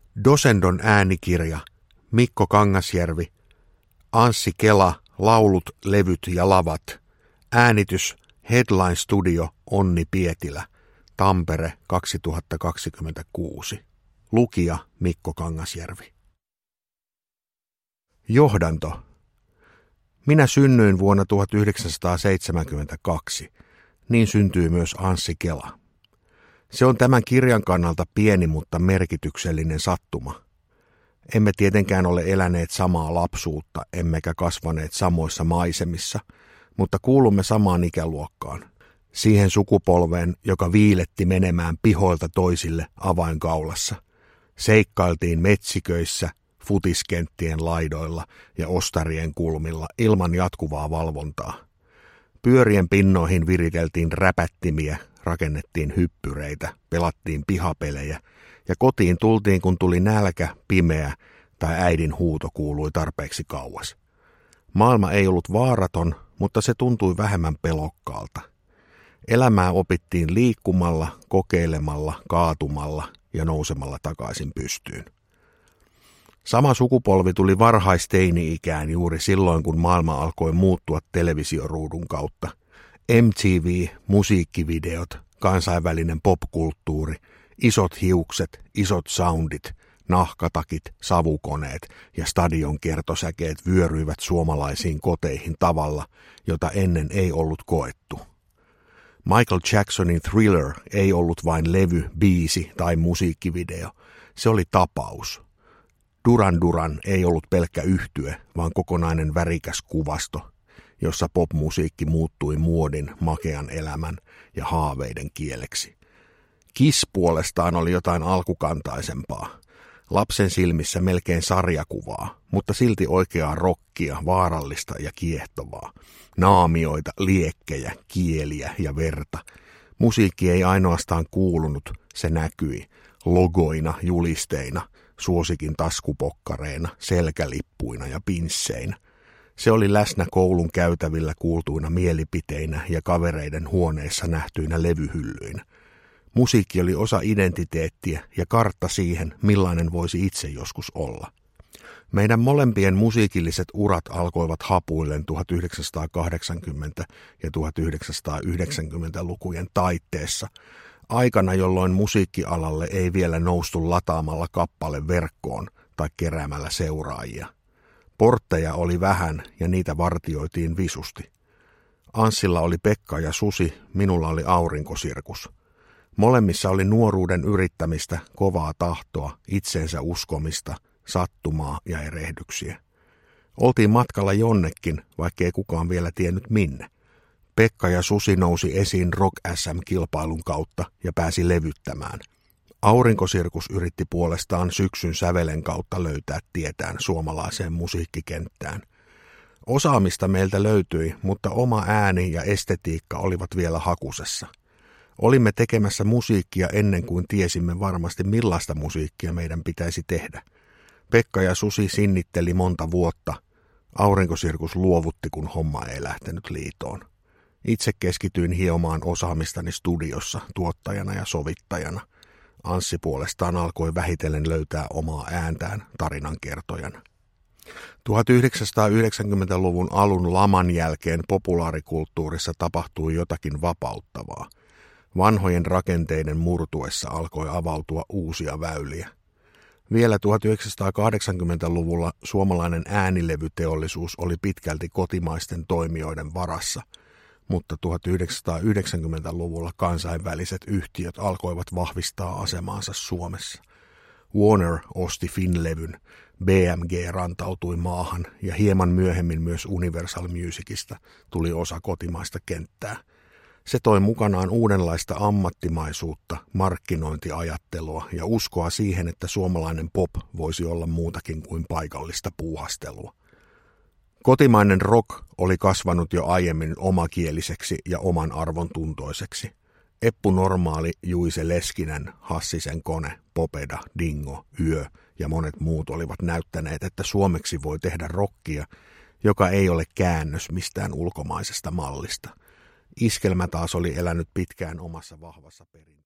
Dosendon äänikirja, Mikko Kangasjärvi, Anssi Kela, laulut, levyt ja lavat. Äänitys, Headline Studio, Onni Pietilä, Tampere 2026. Lukija Mikko Kangasjärvi. Johdanto. Minä synnyin vuonna 1972. Niin syntyi myös Anssi Kela. Se on tämän kirjan kannalta pieni, mutta merkityksellinen sattuma. Emme tietenkään ole eläneet samaa lapsuutta, emmekä kasvaneet samoissa maisemissa, mutta kuulumme samaan ikäluokkaan. Siihen sukupolveen, joka viiletti menemään pihoilta toisille avainkaulassa. Seikkailtiin metsiköissä, futiskenttien laidoilla ja ostarien kulmilla ilman jatkuvaa valvontaa. Pyörien pinnoihin viriteltiin räpättimiä, rakennettiin hyppyreitä, pelattiin pihapelejä ja kotiin tultiin, kun tuli nälkä, pimeä tai äidin huuto kuului tarpeeksi kauas. Maailma ei ollut vaaraton, mutta se tuntui vähemmän pelokkaalta. Elämää opittiin liikkumalla, kokeilemalla, kaatumalla ja nousemalla takaisin pystyyn. Sama sukupolvi tuli varhaisteini-ikään juuri silloin, kun maailma alkoi muuttua televisioruudun kautta. MTV, musiikkivideot, kansainvälinen popkulttuuri, isot hiukset, isot soundit, nahkatakit, savukoneet ja stadion kertosäkeet vyöryivät suomalaisiin koteihin tavalla, jota ennen ei ollut koettu. Michael Jacksonin Thriller ei ollut vain levy, biisi tai musiikkivideo, se oli tapaus. Duran Duran ei ollut pelkkä yhtye, vaan kokonainen värikäs kuvasto, jossa popmusiikki muuttui muodin, makean elämän ja haaveiden kieleksi. Kiss puolestaan oli jotain alkukantaisempaa. Lapsen silmissä melkein sarjakuvaa, mutta silti oikeaa rockia, vaarallista ja kiehtovaa. Naamioita, liekkejä, kieliä ja verta. Musiikki ei ainoastaan kuulunut, se näkyi. Logoina, julisteina, suosikin taskupokkareina, selkälippuina ja pinsseinä. Se oli läsnä koulun käytävillä kuultuina mielipiteinä ja kavereiden huoneissa nähtyinä levyhyllyinä. Musiikki oli osa identiteettiä ja kartta siihen, millainen voisi itse joskus olla. Meidän molempien musiikilliset urat alkoivat hapuillen 1980- ja 1990-lukujen taitteessa, aikana jolloin musiikkialalle ei vielä noustu lataamalla kappale verkkoon tai keräämällä seuraajia. Portteja oli vähän ja niitä vartioitiin visusti. Anssilla oli Pekka ja Susi, minulla oli Aurinkosirkus. Molemmissa oli nuoruuden yrittämistä, kovaa tahtoa, itseensä uskomista, sattumaa ja erehdyksiä. Oltiin matkalla jonnekin, vaikkei kukaan vielä tiennyt minne. Pekka ja Susi nousi esiin Rock SM-kilpailun kautta ja pääsi levyttämään. Aurinkosirkus yritti puolestaan syksyn sävelen kautta löytää tietään suomalaiseen musiikkikenttään. Osaamista meiltä löytyi, mutta oma ääni ja estetiikka olivat vielä hakusessa. Olimme tekemässä musiikkia ennen kuin tiesimme varmasti millaista musiikkia meidän pitäisi tehdä. Pekka ja Susi sinnitteli monta vuotta. Aurinkosirkus luovutti, kun homma ei lähtenyt liitoon. Itse keskityin hiomaan osaamistani studiossa tuottajana ja sovittajana. Anssi puolestaan alkoi vähitellen löytää omaa ääntään tarinankertojana. 1990-luvun alun laman jälkeen populaarikulttuurissa tapahtui jotakin vapauttavaa. Vanhojen rakenteiden murtuessa alkoi avautua uusia väyliä. Vielä 1980-luvulla suomalainen äänilevyteollisuus oli pitkälti kotimaisten toimijoiden varassa, mutta 1990-luvulla kansainväliset yhtiöt alkoivat vahvistaa asemaansa Suomessa. Warner osti Finlevyn, BMG rantautui maahan ja hieman myöhemmin myös Universal Musicista tuli osa kotimaista kenttää. Se toi mukanaan uudenlaista ammattimaisuutta, markkinointiajattelua ja uskoa siihen, että suomalainen pop voisi olla muutakin kuin paikallista puuhastelua. Kotimainen rock oli kasvanut jo aiemmin omakieliseksi ja oman arvon tuntoiseksi. Eppu Normaali, Juise Leskinen, Hassisen Kone, Popeda, Dingo, Yö ja monet muut olivat näyttäneet, että suomeksi voi tehdä rockia, joka ei ole käännös mistään ulkomaisesta mallista. Iskelmä taas oli elänyt pitkään omassa vahvassa perinteessä.